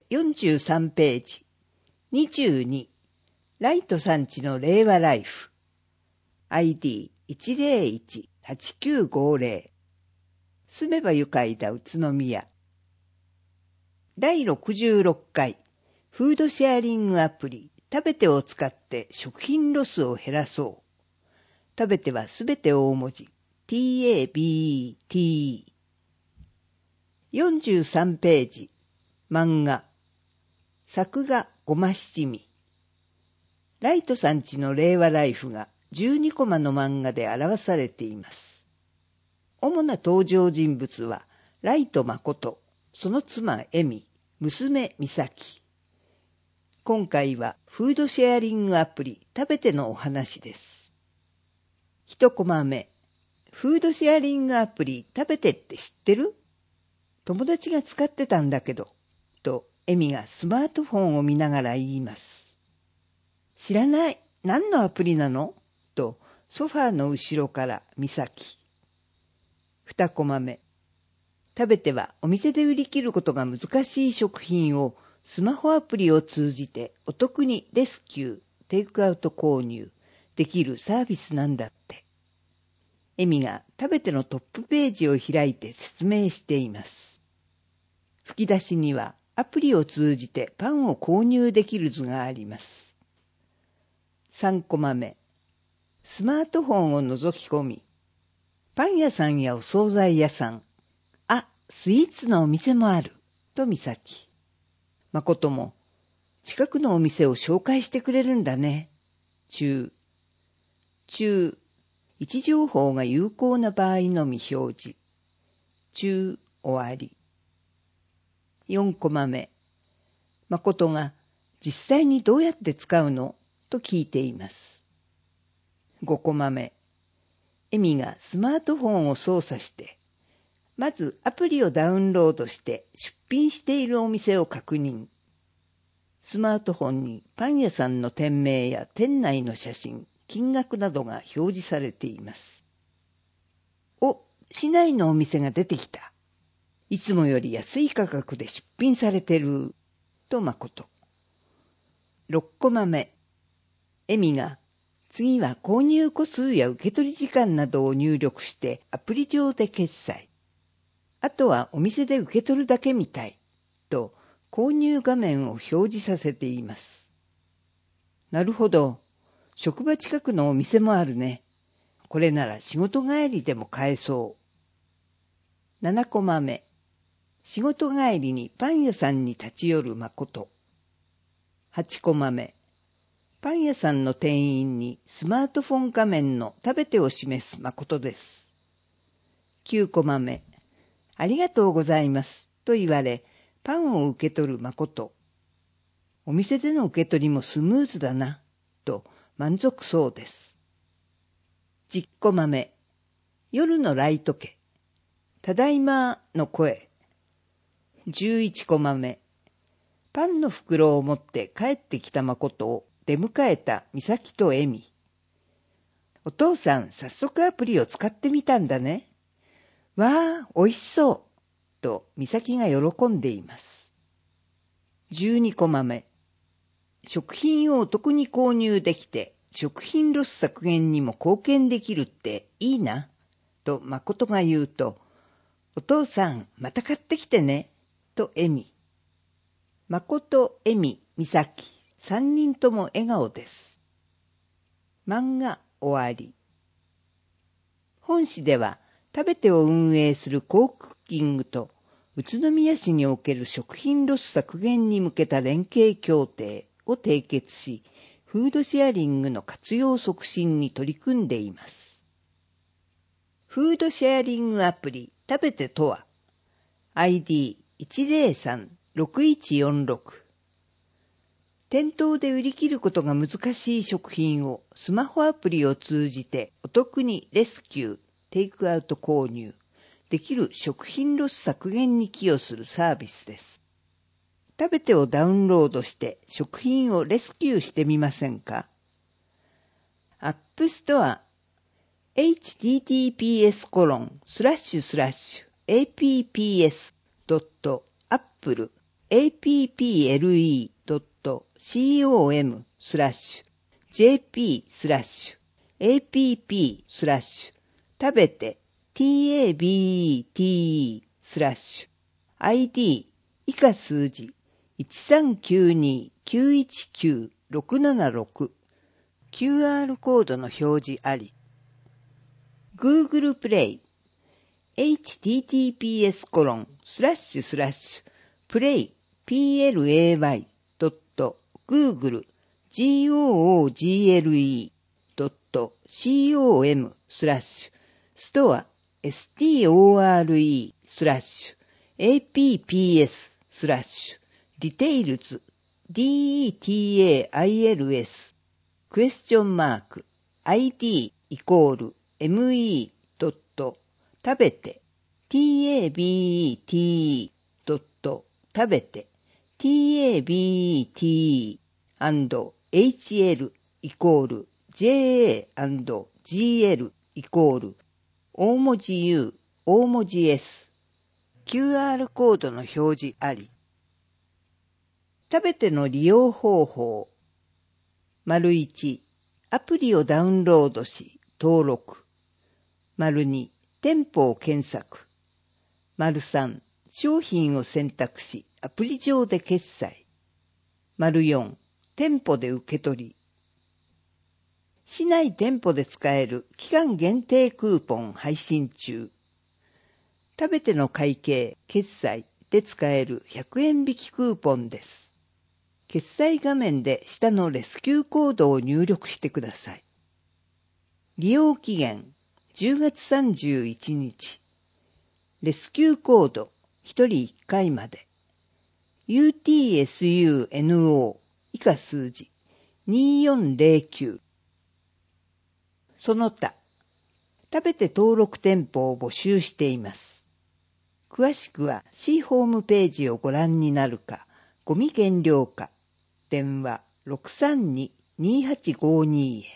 43ページ。22、ライトさんちの令和ライフ。ID101-8950。住めば愉快だ宇都宮。第66回、フードシェアリングアプリ、食べてを使って食品ロスを減らそう。食べてはすべて大文字。TABET。43ページ。漫画。作画ごま七味。ライトさんちの令和ライフが12コマの漫画で表されています。主な登場人物は、ライト誠、その妻エミ、娘美咲。今回はフードシェアリングアプリ食べてのお話です。1コマ目。フードシェアリングアプリ食べてって知ってる？友達が使ってたんだけど、とエミがスマートフォンを見ながら言います。知らない。何のアプリなの？とソファーの後ろから美咲。2コマ目。食べてはお店で売り切ることが難しい食品をスマホアプリを通じてお得にレスキュー、テイクアウト購入できるサービスなんだって。エミが食べてのトップページを開いて説明しています。吹き出しにはアプリを通じてパンを購入できる図があります。3コマ目。スマートフォンを覗き込み、パン屋さんやお惣菜屋さん、スイーツのお店もある、と美咲。誠も、近くのお店を紹介してくれるんだね。位置情報が有効な場合のみ表示。終わり。4コマ目。誠が、実際にどうやって使うの？と聞いています。5コマ目。エミがスマートフォンを操作して、まずアプリをダウンロードして出品しているお店を確認。スマートフォンにパン屋さんの店名や店内の写真、金額などが表示されています。市内のお店が出てきた。いつもより安い価格で出品されてる。と誠。6コマ目。エミが、次は購入個数や受け取り時間などを入力してアプリ上で決済。あとはお店で受け取るだけみたい。と購入画面を表示させています。なるほど。職場近くのお店もあるね。これなら仕事帰りでも買えそう。7コマ目。仕事帰りにパン屋さんに立ち寄る誠。8コマ目。パン屋さんの店員にスマートフォン画面の食べてを示す誠です。9コマ目。ありがとうございます。と言われ、パンを受け取る誠。お店での受け取りもスムーズだな。と満足そうです。10コマ目。夜のライト家。ただいまの声。11コマ目。パンの袋を持って帰ってきた誠を出迎えた美咲とエミ。お父さん、早速アプリを使ってみたんだね。わあ、美味しそう。と美咲が喜んでいます。12コマ目。食品をお得に購入できて、食品ロス削減にも貢献できるっていいな。と誠が言うと、お父さん、また買ってきてね。とエミ。誠、エミ、美咲、3人とも笑顔です。漫画終わり。本誌では、食べてを運営するコークッキングと、宇都宮市における食品ロス削減に向けた連携協定を締結し、フードシェアリングの活用促進に取り組んでいます。フードシェアリングアプリ食べてとは、ID103-6146。店頭で売り切ることが難しい食品をスマホアプリを通じてお得にレスキュー、テイクアウト購入できる食品ロス削減に寄与するサービスです。食べてをダウンロードして食品をレスキューしてみませんか？アップストア https://apps.apple app.com/jp/app/ 食べて tabete/id 以下数字 1392919676 QR コードの表示あり。Google プレイ play.store/google.com/store/details ?id me 食べて tabet 食べて tabet&hl =ja&gl 大文字 U 大文字 S QR コードの表示あり。食べての利用方法。1、アプリをダウンロードし登録。2、店舗を検索。3、商品を選択しアプリ上で決済。4、店舗で受け取り。市内店舗で使える期間限定クーポン配信中。食べての会計、決済で使える100円引きクーポンです。決済画面で下のレスキューコードを入力してください。利用期限10月31日。レスキューコード1人1回まで。UTSUNO 以下数字2409。その他、食べて登録店舗を募集しています。詳しくは C ホームページをご覧になるか、ゴミ減量課、電話 632-2852 へ。